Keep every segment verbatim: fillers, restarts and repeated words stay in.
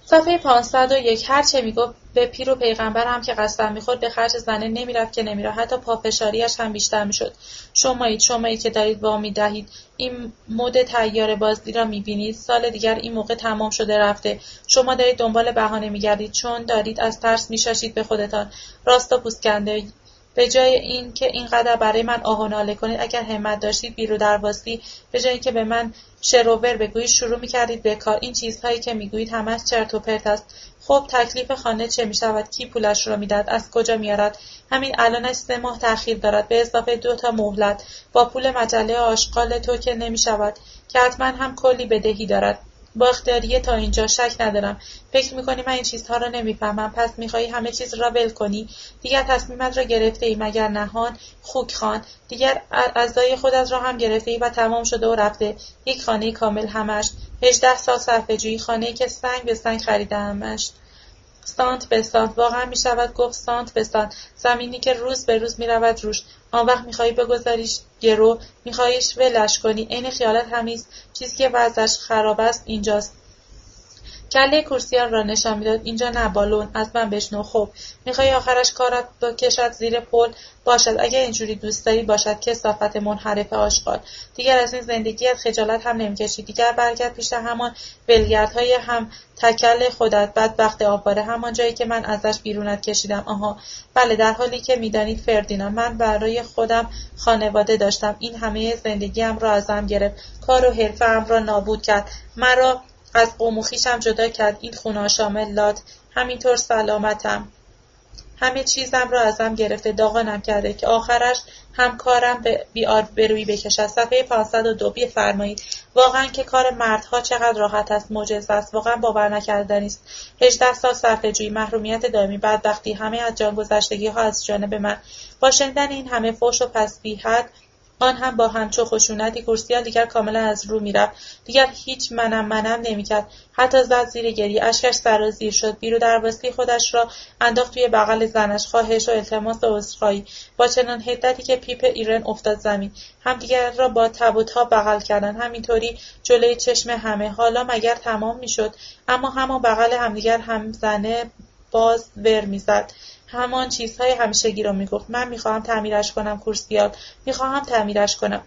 صفحه پانصد و یک. هر چه میگفت به پیر و پیغمبر هم که قسم میخورد به خرج زنه نمیرفت که نمیرفت، حتی پافشاریش هم بیشتر میشد. شمایید شمایید که دارید وامی دهید، این مد طیاره بازی را میبینید، سال دیگر این موقع تمام شده رفته. شما دارید دنبال بهانه میگردید، چون دارید از ترس میشاشید به خودتان. راست و پوسکنده، به جای این که اینقدر برای من آه و ناله کنید، اگر همت داشتید بیرو درواسی، به جای اینکه به من شروور بگویید شروع میکردید به کار. این چیزهایی که میگویید همش چرت و پرت است. خب تکلیف خانه چه میشود؟ کی پولش را میدهد؟ از کجا میارد؟ همین الانش سه ماه تأخیر دارد، به اضافه دو تا مهلت. با پول مجله آشغال تو که نمیشود، که حتما هم کلی بدهی دارد. با اختیاریه تا اینجا شک ندارم. فکر میکنی من این چیزها را نمیفهمم؟ پس میخواهی همه چیز را ول کنی؟ دیگر تصمیمت را گرفته ای مگر نهان؟ خوک خان، دیگر اعضای خودت را هم گرفته ای و تمام شده و رفته. یک خانه کامل همش. هجده سال صرفه جویی، خانه‌ای که سنگ به سنگ خریده‌امش. سانت به سانت، واقعا می شود گفت سانت به سانت، زمینی که روز به روز می رود روش. آن وقت می خواهی بگذاریش گرو، می خواهیش ولش کنی. عین خیالت همیست. چیزی که وضعش خراب است اینجاست. کله کورسیان را نشان میداد. اینجا نه، بالون. از من بشنو. خب میخوای آخرش کارت بکشد زیر پل؟ باشد، اگه اینجوری دوست داری باشد. کثافت منحرف آشغال. دیگر از این زندگیت خجالت هم نمیکشی. دیگر برگرد پیش همان ولگردهای هم تکل خودت، بدبخت آواره، همان جایی که من ازش بیرونت کشیدم. آها بله، در حالی که میدانید فردینا، من برای خودم خانواده داشتم. این همه زندگیم را ازم گرفت، کار و حرفه‌ام را نابود کرد، مرا از قوم و خویشم جدا کرد. این خونه شامل لات، همینطور سلامتم، همه چیزم را ازم گرفته، داغانم کرده که آخرش هم کارم به بی‌آبرویی بکشد. صفحه پانصد و دو. بفرمایید. واقعا که کار مردها چقدر راحت است، معجزه است، واقعا باور نکردنی است. هجده سال صرفه‌جویی، محرومیت دائمی، بدبختی، همه از جان گذشتگی‌ها از جانب من. با شنیدن این همه فحش و تسبیحات، آن هم با همچو خشونتی، کورسیال دیگر کاملا از رو میرفت. دیگر هیچ منم منم نمیکرد. حتی زد زیر گریه، اشکش سرازیر شد. بیرو درواسی خودش را انداخت توی بغل زنش، خواهش و التماس و عذرخواهی. با چنان حدتی که پیپ ایرن افتاد زمین. همدیگر را با تب و تاب بغل کردند، همینطوری جلوی چشم همه. حالا مگر تمام میشد؟ اما همان بغل همدیگر هم زنه باز ور میزد. همان چیزهای همیشگی رو میگفت. من میخواهم تعمیرش کنم کورسیال، میخواهم تعمیرش کنم.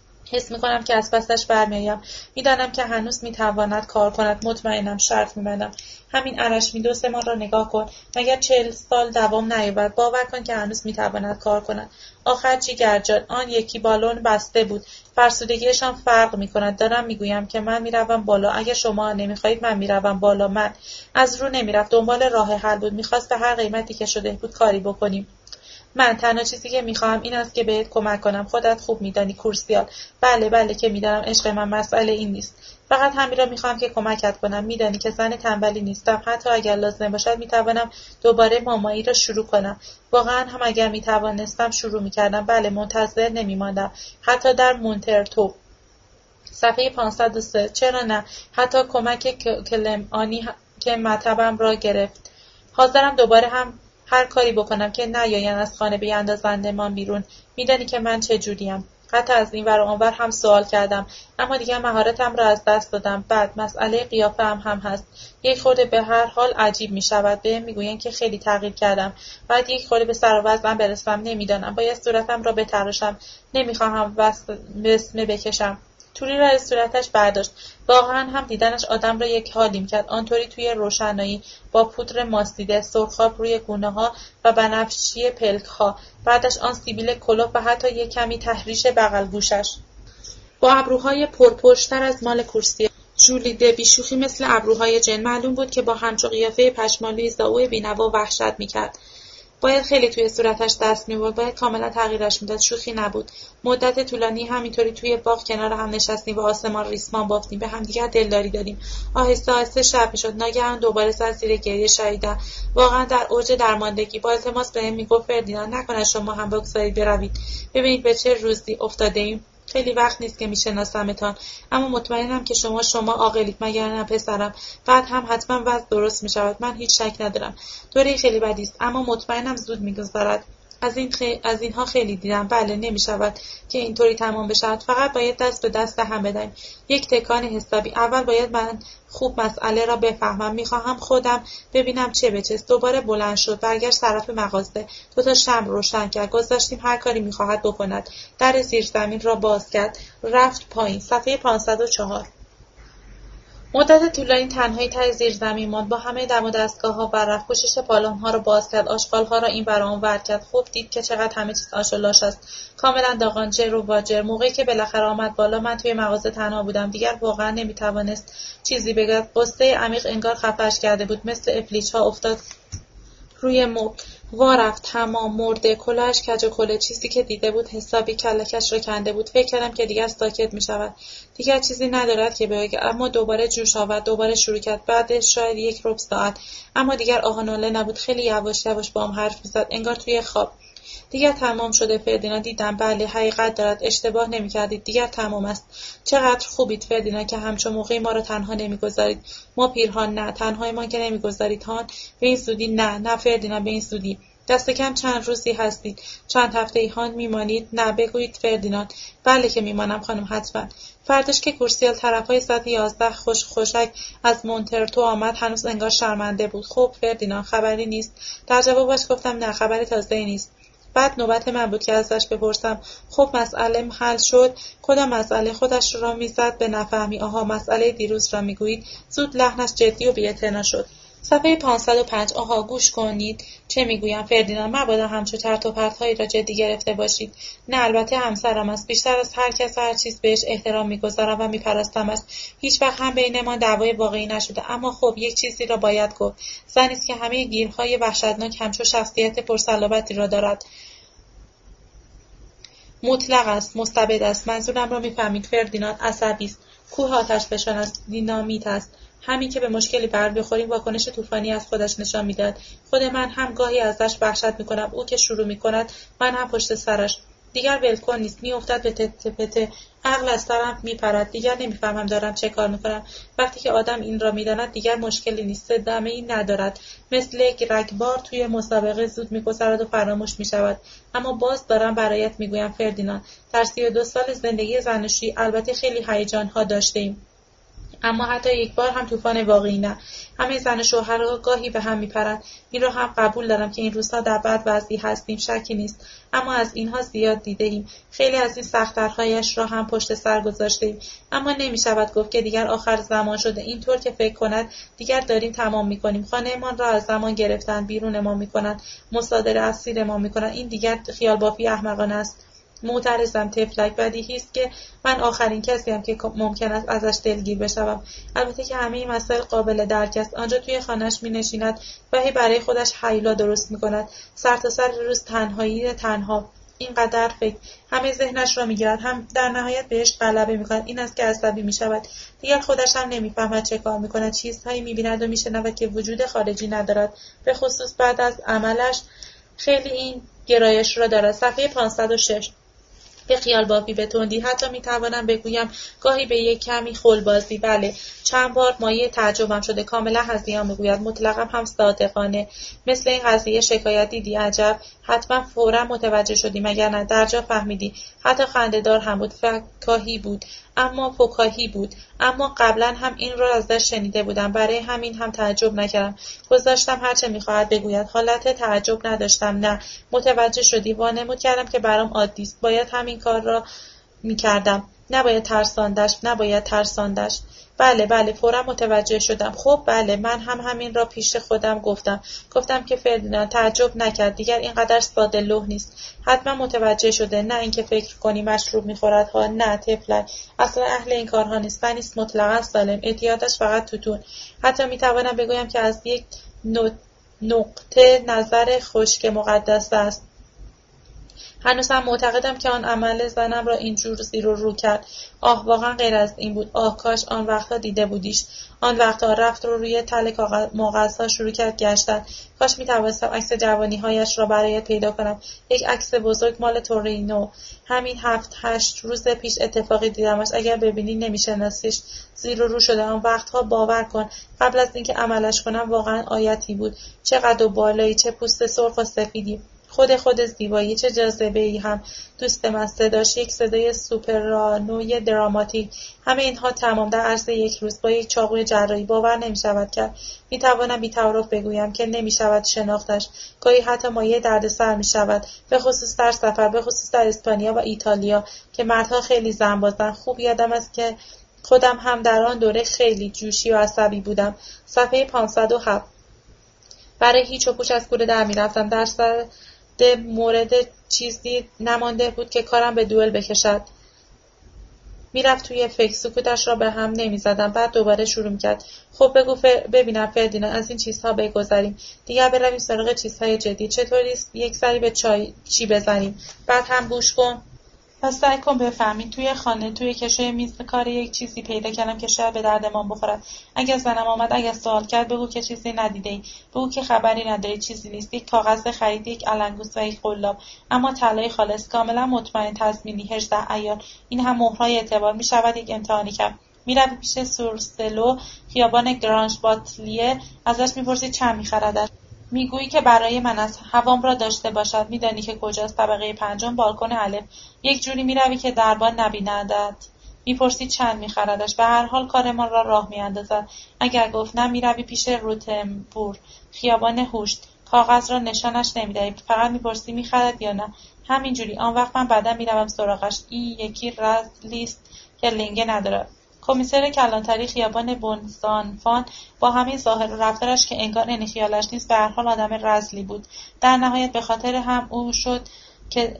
حس میکنم که از پسش برمیایم. میدانم که هنوز میتواند کار کند. مطمئنم. شرط میبندم. همین ارشمی دو سه ماه را نگاه کن. مگر چهل سال دوام نیاورد. باور کن که هنوز میتواند کار کند. آخر جیگر جان، آن یکی بالون بسته بود. فرسودگیشان فرق میکند. دارم میگویم که من میروم بالا. اگر شما نمیخواهید من میروم بالا. من از رو نمیرفت. دنبال راه حل بود. میخواست به هر قیمتی که شده بود کاری بکنیم. من تنها چیزی که میخواهم این است که بهت کمک کنم. خودت خوب میدانی کورسیال. بله بله که میدانم عشق من، مسئله این نیست. فقط همین را میخواهم که کمکت کنم. میدانی که زن تنبلی نیستم. حتی اگر لازم باشد میتوانم دوباره مامایی را شروع کنم. واقعا هم اگر میتوانستم شروع میکردم. بله، منتظر نمیماندم. حتی در مونترتو. صفحه پانصد و سه. چرا نه؟ حتی کمک کلمانی که مطبم را گرفت. حاضرم دوباره هم هر کاری بکنم که نیاین از خانه بیاندازندمان بیرون. میدانی که من چه جوریم. حتی از این ور و آن ور هم سوال کردم، اما دیگر مهارتم را از دست دادم. بعد مسئله قیافه هم هم هست. یک خورده به هر حال عجیب می شود. بهم میگویند که خیلی تغییر کردم. بعد یک خورده به سر و وضعم برسم. نمیدانم. باید صورتم را بتراشم. نمیخواهم وسمه بکشم. توری را از صورتش برداشت. واقعا هم دیدنش آدم را یک حالی می‌کرد. آنطوری توی روشنایی، با پودر ماستیده، سرخاب روی گونه‌ها و بنفشی پلک‌ها. بعدش آن سیبیل کلوپ و حتی یک کمی تحریش بغل گوشش. با ابروهای پرپشت‌تر از مال کورسیال. ژولیده، بیشوخی مثل ابروهای جن. معلوم بود که با همچو قیافه پشمالوی زائو بی‌نوا وحشت می‌کرد. باید خیلی توی صورتش دست می‌برد. باید کاملا تغییرش میداد. شوخی نبود. مدت طولانی همینطوری توی باغ کنار هم نشستیم و آسمان ریسمان بافتیم. به همدیگر دلداری دادیم. آهسته آهسته شب میشد. ناگهان دوباره زد زیر گریه شدیدم. واقعا در اوج درماندگی. با التماس بهم میگفت فردیناند نکند شما هم بگذارید بروید. ببینید به چه روزی افتاده‌ایم. خیلی وقت نیست که میشناسمتان، اما مطمئنم که شما شما عاقلید، مگر نه پسرم؟ بعد هم حتما وضع درست میشود. من هیچ شک ندارم. دوره خیلی بدی است، اما مطمئنم زود میگذرد. از این خی... از اینها خیلی دیدم. بله، نمی شود که اینطوری تمام بشود. فقط باید دست به دست هم بدهیم. یک تکان حسابی. اول باید من خوب مسئله را بفهمم. میخواهم خودم ببینم چه به چه. دوباره بلند شد، برگشت طرف مغازه. دو تا شمع روشن کرد. گذاشتیم هر کاری میخواهد بکند. در زیرزمین را باز کرد. رفت پایین. صفحه پانصد و چهار. مدت طولانی تنهایی ته زیرزمین ماند. با همه دم و دستگاه‌ها بررفت. پوشش پالان‌ها را باز کرد. آشغال‌ها را این ور آن ور کرد. خوب دید که چقدر همه چیز آش و لاش است. کاملا داغان، جر و واجر. موقعی که بالاخره آمد بالا، من توی مغازه تنها بودم. دیگر واقعا نمی‌توانست چیزی بگوید. غصه عمیق انگار خفش کرده بود. مثل افلیچ‌ها افتاد روی مبل. وا رفت. تمام مرده. کلاهش کج و کوله. چیزی که دیده بود حسابی کلکش را کنده بود. فکر کردم که دیگر ساکت می شود. دیگر چیزی ندارد که بگوید. اما دوباره جوش آورد. دوباره شروع کرد. بعد شاید یک ربع ساعت. اما دیگر آهناله نبود. خیلی یواش یواش با هم حرف می زد. انگار توی خواب. دیگر تمام شده فردیناند. دیدم بله، حقیقت دارد. اشتباه نمی کردید. دیگر تمام است. چقدر خوبید فردیناند که همچون موقعی ما را تنها نمیگذارید. ما پیرهان نه، تنهایمان که نمیگذارید هان. به این زودی نه، نه فردیناند، به این زودی. دست کم چند روزی هستید. چند هفته‌ای هان میمانید؟ نه، بگویید فردیناند. بله که میمانم خانم، حتما. فرداش که کورسیال طرفهای ساعت یازده خوش خوشک از مونترتو آمد، هنوز انگار شرمنده بود. خب فردیناند، خبری نیست؟ در جوابش گفتم نه، خبری تازه‌ای نیست. بعد نوبت من بود که ازش بپرسم خب مسئله حل شد؟ کدام مسئله؟ خودش را میزد به نفهمی. آها، مسئله دیروز را میگویید؟ زود لحنش جدی و بی‌اعتنا شد. صفحه پانصد و پنج. آها، گوش کنید چه میگویم فردیناند. مبادا همچو چرت و پرت‌هایی را جدی گرفته باشید. نه، البته همسرم است. بیشتر از هر کس هر چیز بهش احترام میگذارم و میپرستمش. هیچ وقت هم بینمان دعوای واقعی نشده. اما خب یک چیزی را باید گفت. زنی است که همه گیرهای وحشتناک همچو شخصیت پرصلابتی را دارد. مطلق است، مستبد است. منظورم را میفهمید فردیناند. عصبی است. کوه آتشفشان است. دینامیت است. همین که به مشکلی بر بخوریم واکنش طوفانی از خودش نشان میدهد. خود من هم گاهی ازش وحشت میکنم. او که شروع میکند، من هم پشت سرش. دیگر ولکن نیست. میافتد به تته پته. عقل از سرم میپرد. دیگر نمیفهمم دارم چه کار میکنم. وقتی که آدم این را میداند دیگر مشکلی نیست. صدمه‌ای ندارد. مثل یک رگبار توی مسابقه زود میگذرد و فراموش میشود. اما باز دارم برایت میگویم فردیناند. در سی و دو سال زندگی زناشویی البته خیلی هیجان‌ها داشته‌ایم. اما حتی یک بار هم طوفان واقعی نه. همه زن و شوهرها گاهی به هم میپرند. این را هم قبول دارم که این روزها در بد وضعی هستیم، شکی نیست. اما از اینها زیاد دیده ایم. خیلی از این سخت‌ترهایش را هم پشت سر گذاشته‌ایم. اما نمیشود گفت که دیگر آخر زمان شده. اینطور که فکر کند دیگر داریم تمام میکنیم. خانه‌مان را از زمان گرفتن، بیرونمان میکنند، مصادره اسیرمان میکنند. این دیگر خیال بافی احمقانه است. معترضم طفلک. بدیهی است که من آخرین کسیم که ممکن است ازش دلگیر بشوم. البته که همه این مسائل قابل درک است. آنجا توی خانه‌اش می‌نشیند و هی برای خودش هیولا درست می‌کند. سر تا سر روز تنهایی تنها. اینقدر فکر. همه ذهنش را می‌گیرد. هم در نهایت بهش غلبه می‌کند. این است که عصبی می‌شود. دیگر خودش هم نمی‌فهمد چه کار می‌کند. چیزهایی می‌بیند و می‌شنود که وجود خارجی ندارد. به خصوص بعد از عملش خیلی این گرایش را دارد. صفحه پانصد و شش. به خیال بافی، به تندی، حتی میتوانم بگویم گاهی به یک کمی خلبازی. بله، چند بار مایه تعجبم شده. کاملا هزیان میگوید، مطلقا هم صادقانه. مثل این قضیه شکایت دیدی؟ عجب. حتما فورا متوجه شدی مگر نه؟ در جا فهمیدی. حتی خنده‌دار هم بود. فکاهی بود. اما فکاهی بود. اما قبلا هم این را ازش شنیده بودم. برای همین هم تعجب نکردم. گذاشتم هرچه میخواهد بگوید. حالت تعجب نداشتم. نه، متوجه شدی. وانمود کردم که برام عادی است. باید همین کار را میکردم. نباید ترساندش. نباید ترساندش. بله بله، فورا متوجه شدم. خب بله، من هم همین را پیش خودم گفتم. گفتم که فردیناند تعجب نکرد. دیگر اینقدر ساده لوح نیست. حتما متوجه شده. نه اینکه فکر کنی مشروب میخورد ها. نه طفلک. اصلا اهل این کارها نیست. نیست مطلقا سالم. اعتیادش فقط توتون. حتی میتوانم بگویم که از یک نقطه نظر خشک مقدس است. هنوز هم معتقدم که آن عمل زنم را اینجور زیر و رو کرد. آه، واقعا غیر از این بود. آه، کاش آن وقتا دیده بودیش. آن وقتا رفت رو روی تله کاغذها شروع کرد گشتن. کاش میتوانستم عکس جوانی‌هایش را برایت پیدا کنم. یک عکس بزرگ مال تورینو. همین هفت هشت روز پیش اتفاقی دیدمش. اگر ببینی نمیشناسیش. زیر و رو شده. آن وقتها باور کن قبل از اینکه عملش کنم واقعا آیتی بود. چه قد و بالایی، چه پوست سرخ و سفیدی. خود خود زیبایی، چه جاذبه‌ای هم دوست من. صداش یک صدای سوپرانوی دراماتیک. همه اینها تمام در عرض یک روز با یک چاقوی جراحی. باور نمی‌شود کرد. می‌توانم بی‌تعارف بگویم که نمی‌شود شناختش. گاهی حتی مایه دردسر می‌شود، به خصوص در سفر، به خصوص در اسپانیا و ایتالیا که مردها خیلی زن بازن. خوب یادم است که خودم هم در آن دوره خیلی جوشی و عصبی بودم. صفحه پانصد و هفت. برای هیچ و پوچ از کوره در می‌رفتم. در سر مورد چیزی نمانده بود که کارم به دوئل بکشد. میرفت توی فکر. سکوتش را به هم نمیزدم. بعد دوباره شروع میکرد. خب بگو ف... ببینم فردیناند، از این چیزها بگذریم. دیگر برویم سراغ چیزهای جدی. چطوری یک سری به چای چی بزنیم؟ بعد هم گوش کن و سعی کن بفهمی. توی خانه توی کشوی میز کار یک چیزی پیدا کردم که شاید به دردمان بخورد. اگر زنم آمد اگر سوال کرد بگو که چیزی ندیده‌ای. بگو که خبری نداری، چیزی نیست. یک کاغذ خرید، یک علنگوس و یک قلاب، اما طلای خالص، کاملا مطمئن، تضمینی، هجده عیار. این هم مهرهای اعتبار. میشود یک امتحانی کرد. میروی پیش سورسلو، خیابان گرانش باتلیه، ازش میپرسی چند میخردش. میگویی که برای من است. هوام را داشته باشد. میدانی که کجاست؟ طبقه پنجم، بالکن الف. یک جوری میروی که دربان نبیندت. میپرسی چند میخردش. به هر حال کارمان را راه میاندازد. اگر گفت نه، میروی پیش روتنبور، خیابان هوشت. کاغذ را نشانش نمیدهی، فقط میپرسی میخرد یا نه. همینجوری. آن وقت من بعدا میروم سراغش. این یکی رزلیست که لنگه ندارد. کمیسر کلانتری خیابان بونزانفان با همین ظاهر و رفتارش که انگار این خیالش نیست، به هر حال آدم رذلی بود. در نهایت به خاطر هم او شد که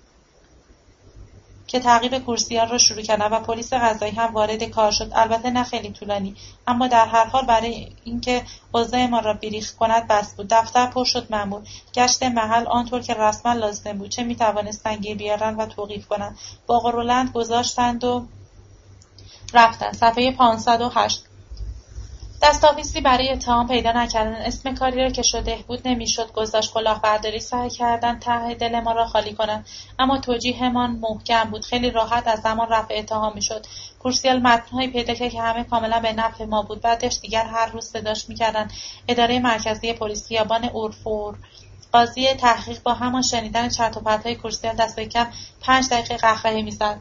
که تعقیب کورسیان را شروع کردند و پلیس قضایی هم وارد کار شد. البته نه خیلی طولانی، اما در هر حال برای اینکه اوضاع ما را بیریخت کند بس بود. دفتر پر شد مأمور. گشت محل آنطور که رسما لازم بود. چه میتوانستند گیر بیارند و توقیف کنند. باغ و رولند گذاشتند و رفتن. صفحه پانصد و هشت. دستاویزی برای اتهام پیدا نکردن. اسم کاری را که شده بود نمیشد گذاشت. کلاهبرداری سعی کردن ته دل ما را خالی کنند، اما توجیهمان محکم بود. خیلی راحت از زمان رفع اتهام میشد. کورسیال متن‌هایی پیدا کرد که همه کاملا به نفع ما بود. بعدش دیگر هر روز صداش میکردن. اداره مرکزی پلیس، خیابان اورفور. قاضی تحقیق با همان شنیدن چرت و پرت‌های کورسیال دست کم پنج دقیقه قهقهه میزد.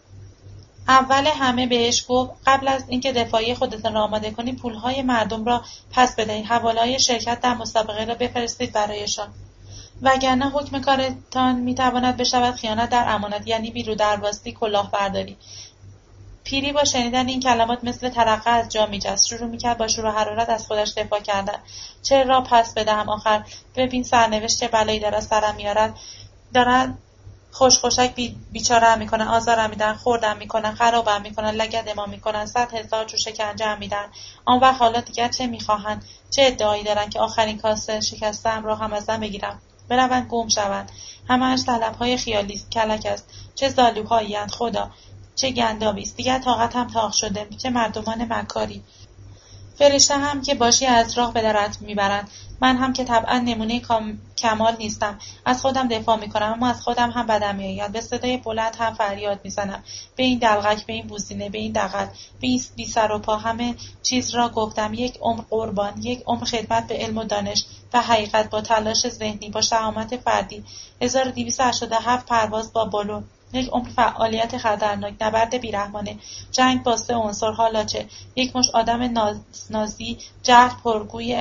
اول همه بهش گفت قبل از اینکه دفاعی خودتان را آماده کنید پولهای مردم را پس بدهید. حواله‌های شرکت در مسابقه را بفرستید برایشان، وگرنه حکم کارتان میتواند بشود خیانت در امانت، یعنی بیرودرباستی، کلاهبرداری. پیری با شنیدن این کلمات مثل ترقه از جا میجست. شروع میکرد با شور و حرارت از خودش دفاع کردن. چه را پس بدهم آخر؟ ببین سرنوشت چه بلایی دارد سرم میارد. دارد خوش خوشک بی بیچاره‌ام میکنن، آزارم میدن، خوردم میکنن، خرابم میکنن، لگدمام میکنن، صد هزار جو شکنجه‌ام میدن. آن وقت حالا دیگر چه میخواهند؟ چه ادعایی دارن که آخرین کاسه شکسته‌ام را هم ازم بگیرم؟ بروند گم شوند. همه‌اش طلب‌های خیالی است، کلک است. چه زالوهایی‌اند خدا، چه گندابی است. دیگر طاقتم تاق شده. چه مردمان مکاری. فرشته هم که باشی از راه به درت میبرند. من هم که طبعا نمونه کمال نیستم. از خودم دفاع میکنم، اما از خودم هم بدم میآید. به صدای بلند هم فریاد میزنم. به این دلغک، به این بوزینه، به این دغل، به این بی سر و پا همه چیز را گفتم. یک عمر قربان، یک عمر خدمت به علم و دانش و حقیقت، با تلاش ذهنی، با شهامت فردی. هزار و دویست و هشتاد و هفت پرواز با بالون. یک عمر فعالیت خطرناک، نبرد بیرحمانه، جنگ با سه عنصر. حالا چه؟ یک مشت آدم ناز، نازی، جهل پرگوی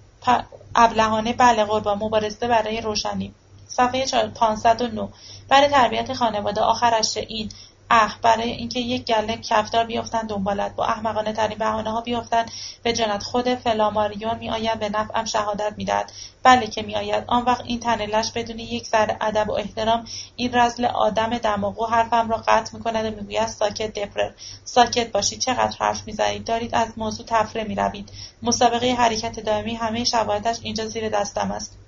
ابلهانه. بله قربان، مبارزه برای روشنی. صفحه پانصد و نه. برای تربیت خانواده. آخرش این اه برای اینکه یک گله کفتار بیافتن دنبالت، با احمقانه ترین بهانه ها بیافتن به جنت. خود فلاماریون می آید، به نفعم شهادت میدهد. بله که می آید. آن وقت این تن لش بدون یک ذره ادب و احترام، این رذل آدم دماغو حرفم را قطع می کند و می گوید ساکت دپرر، ساکت باشید. چقدر حرف می زنید؟ دارید از موضوع تفره می روید. مسابقه حرکت دائمی، همه شواهدش اینجا زیر دستم است.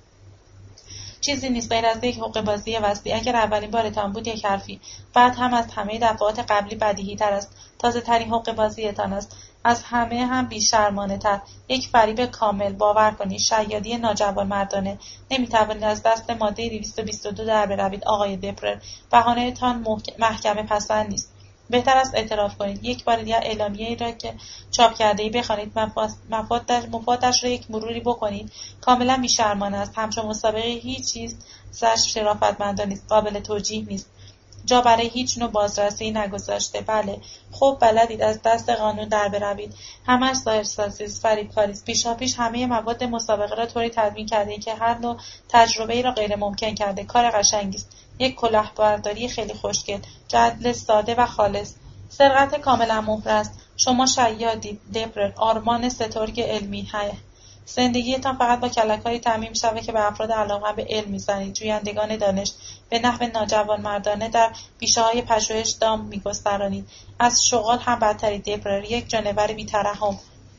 چیزی نیست غیر از یک حقه‌بازی وسیع. اگر اولین بارتان بود یک حرفی، بعد هم از همه دفعات قبلی بدیهی تر است. تازه ترین حقه‌بازیتان است. از همه هم بی‌شرمانه تر. یک فریب کامل. باور کنید شیادی ناجوانمردانه. نمی‌توانید از دست ماده دویست و بیست و دو در بروید آقای دپرر. بهانه‌تان محکمه پسند نیست. بهتر است اعتراف کنید. یک بار دیگر اعلامیه ای را که چاپ کرده ای بخوانید، مفادش, مفادش را یک مروری بکنید. کاملا بی‌شرمانه است. همچون مسابقه هیچ چیز سرش شرافتمندانه نیست، قابل توجیه نیست. جا برای هیچ نوع بازرسی نگذاشته. بله، خوب بلدید از دست قانون در بروید. همش ظاهرسازی است، فریبکاری است. پیشاپیش همه مواد مسابقه را طوری تدوین کرده که هر نوع تجربه‌ای را غیر ممکن کرده. کار قشنگی است. یک کلاهبرداری خیلی خوشگل، جدل ساده و خالص. سرقت کاملا مبرم است. شما شیادید، دبر، آرمان سترگ علمی. هه. زندگیتان فقط با کلک‌هایی تأمین می‌شود که به افراد علاقه‌مند به علم می‌زنید، جویندگان دانش، به نحو ناجوانمردانه در بیشه‌های پژوهش دام می‌گسترانید. از شغال هم بدترید دبر، یک جانور بی‌ترحم.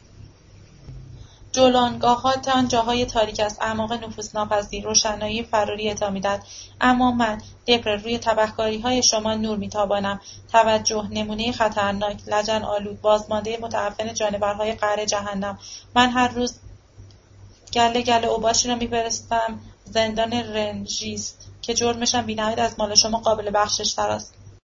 جولانگاهاتان جاهای تاریک است، اعماق نفوذناپذیر، روشنایی فراری می‌دهد. اما من، دبر، روی تبهکاری‌های شما نور می‌تابانم. توجه، نمونه خطرناک، لجن آلود، بازمانده متعفن جانورهای قعر جهنم. من هر روز گله گله اوباشی را می‌فرستم زندان رنجیست که جرمشان بی‌نهایت از مال شما قابل بخشش تر است.